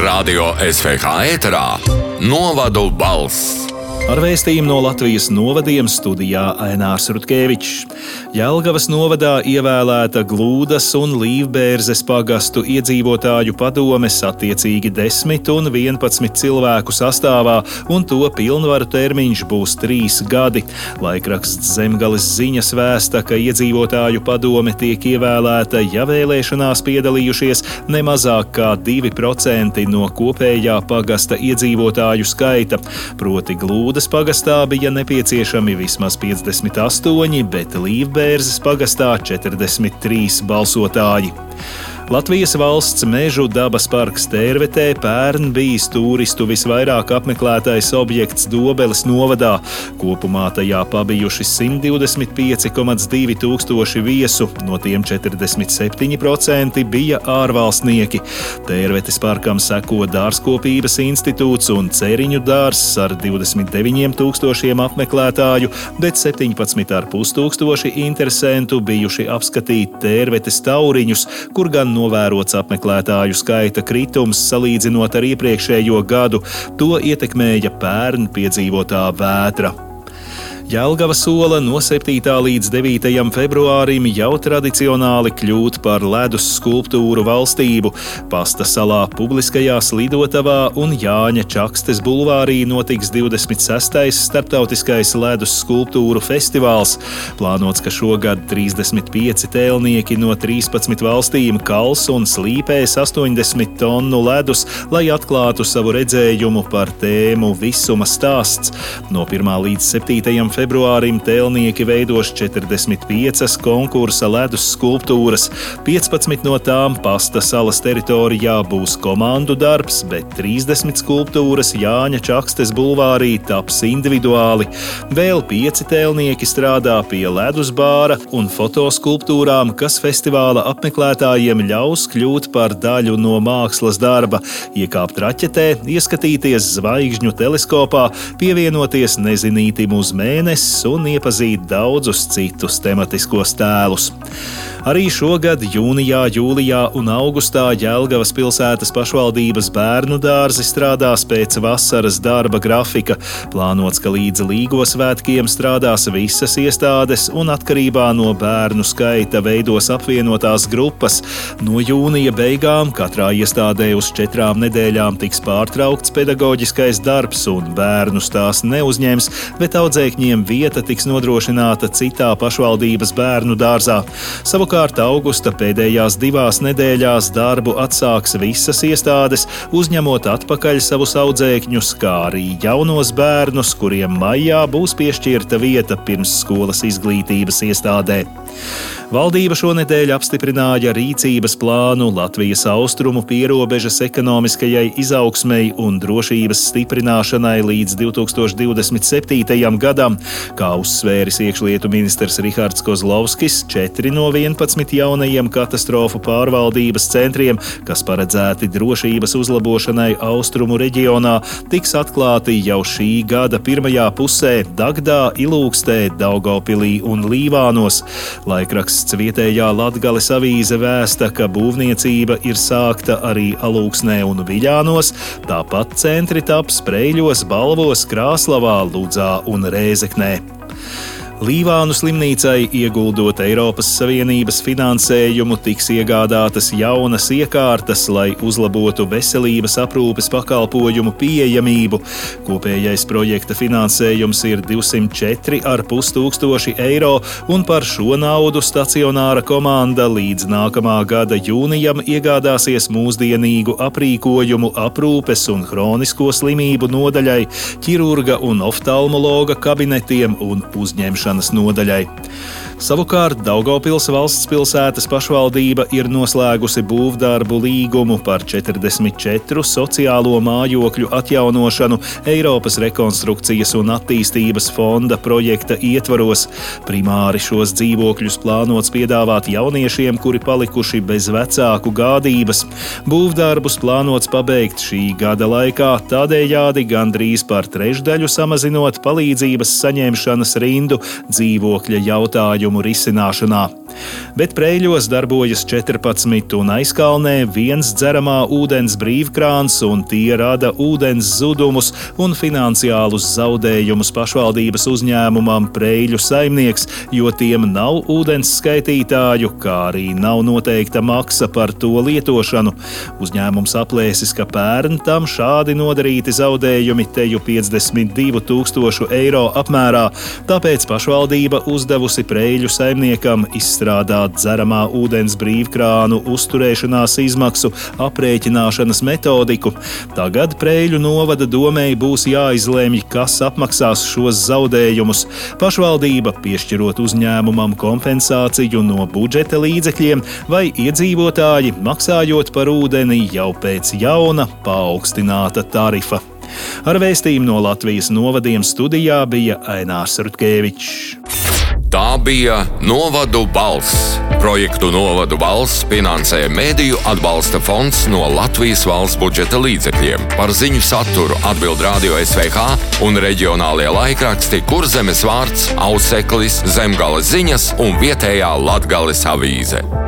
Radio SVH ēterā Novadu balss. Ar vēstījumu no Latvijas novadiem studijā Ainārs Rutkevičs. Jelgavas novadā ievēlēta Glūdas un Līvbērzes pagastu iedzīvotāju padomes attiecīgi 10 un 11 cilvēku sastāvā, un to pilnvaru termiņš būs 3 gadi. Laikraksts Zemgales ziņas vēsta, ka iedzīvotāju padome tiek ievēlēta, ja vēlēšanās piedalījušies nemazāk kā 2% no kopējā pagasta iedzīvotāju skaita, proti Glūdas pagastā bija nepieciešami vismaz 58, bet Līvbērzes pagastā 43 balsotāji. Latvijas valsts mežu dabas parks Tērvetē pērn bijis turistu visvairāk apmeklētais objekts Dobeles novadā. Kopumā tajā pabijuši 125,2 tūkstoši viesu, no tiem 47% bija ārvalstnieki. Tērvetes parkam seko Dārzkopības institūts un Ceriņu dārzs ar 29 tūkstošiem apmeklētāju, bet 17,5 tūkstoši interesentu bijuši apskatīt Tērvetes tauriņus, kur gan novērots apmeklētāju skaita kritums salīdzinot ar iepriekšējo gadu. To ietekmēja pērn piedzīvotā vētra. Jelgava sola no 7. līdz 9. februārim jau tradicionāli kļūt par ledus skulptūru valstību. Pasta salā publiskajā slidotavā un Jāņa Čakstes bulvārī notiks 26. starptautiskais ledus skulptūru festivāls. Plānots, ka šogad 35 tēlnieki no 13 valstīm kals un slīpēs 80 tonu ledus, lai atklātu savu redzējumu par tēmu Visuma stāsts. No 1. līdz 7. februārim tēlnieki veidos 45 konkursa ledus skulptūras. 15 no tām Pasta salas teritorijā būs komandu darbs, bet 30 skulptūras Jāņa Čakstes bulvārī taps individuāli. Vēl 5 tēlnieki strādā pie ledus bāra un fotoskulptūrām, kas festivāla apmeklētājiem ļaus kļūt par daļu no mākslas darba, iekāpt raķetē, ieskatīties zvaigžņu teleskopā, pievienoties nezinītim uz mēnesi un iepazīt daudzus citus tematiskos tēlus. Arī šogad jūnijā, jūlijā un augustā Jelgavas pilsētas pašvaldības bērnu dārzi strādās pēc vasaras darba grafika. Plānots, ka līdz Līgo svētkiem strādās visas iestādes un atkarībā no bērnu skaita veidos apvienotās grupas. No jūnija beigām katrā iestādē uz 4 nedēļām tiks pārtraukts pedagoģiskais darbs un bērnus tās neuzņems, bet audzēkņiem vieta tiks nodrošināta citā pašvaldības bērnu dārzā. Savukārt augusta pēdējās 2 nedēļās darbu atsāks visas iestādes, uzņemot atpakaļ savus audzēkņus, kā arī jaunos bērnus, kuriem maijā būs piešķirta vieta pirmsskolas izglītības iestādē. Valdība šonedēļ apstiprināja rīcības plānu Latvijas austrumu pierobežas ekonomiskajai izaugsmei un drošības stiprināšanai līdz 2027. gadam. Kā uzsvēris iekšlietu ministrs Rihards Kozlovskis, 4 no 11 jaunajiem katastrofu pārvaldības centriem, kas paredzēti drošības uzlabošanai austrumu reģionā, tiks atklāti jau šī gada pirmajā pusē Dagdā, Ilūkstē, Daugavpilī un Līvānos. Laikraksts vietējā Latgales avīze vēsta, ka būvniecība ir sākta arī Alūksnē un Viļānos, tāpat centri taps Preļos, Balvos, Krāslavā, Ludzā un Rēzeknē. Līvānu slimnīcai, ieguldot Eiropas Savienības finansējumu, tiks iegādātas jaunas iekārtas, lai uzlabotu veselības aprūpes pakalpojumu pieejamību. Kopējais projekta finansējums ir 204,5 tūkstoši eiro, un par šo naudu stacionāra komanda līdz nākamā gada jūnijam iegādāsies mūsdienīgu aprīkojumu aprūpes un hronisko slimību nodaļai, ķirurga un oftalmologa kabinetiem un uzņemšanas nodaļai. Savukārt Daugavpils valsts pilsētas pašvaldība ir noslēgusi būvdarbu līgumu par 44 sociālo mājokļu atjaunošanu Eiropas rekonstrukcijas un attīstības fonda projekta ietvaros. Primāri šos dzīvokļus plānots piedāvāt jauniešiem, kuri palikuši bez vecāku gādības. Būvdarbus plānots pabeigt šī gada laikā, tādējādi gandrīz par trešdaļu samazinot palīdzības saņemšanas rindu dzīvokļa jautājumu jautājumu risināšanā. Bet Preiļos darbojas 14 un Aizkalnē viens dzeramā ūdens brīvkrāns, un tie rada ūdens zudumus un finansiālus zaudējumus pašvaldības uzņēmumam Preiļu saimnieks, jo tiem nav ūdens skaitītāju, kā arī nav noteikta maksa par to lietošanu. Uzņēmums aplēsis, ka pērn tam šādi nodarīti zaudējumi teju 52 000 eiro apmērā, tāpēc pašvaldība uzdevusi Preiļu saimniekam izstrādāt dzeramā ūdens brīvkrānu uzturēšanās izmaksu aprēķināšanas metodiku. Tagad Preiļu novada domei būs jāizlemj, kas apmaksās šos zaudējumus. Pašvaldība piešķirot uzņēmumam kompensāciju no budžeta līdzekļiem vai iedzīvotāji maksājot par ūdeni jau pēc jauna paaugstināta tarifa. Ar vēstījumu no Latvijas novadiem studijā bija Ainārs Rutkevičs. Tā bija Novadu balss. Projektu Novadu balss finansē Mediju atbalsta fonds no Latvijas valsts budžeta līdzekļiem. Par ziņu saturu atbild Radio SVH un reģionālie laikraksti Kurzemes vārds, Auseklis, Zemgales ziņas un vietējā Latgales avīze.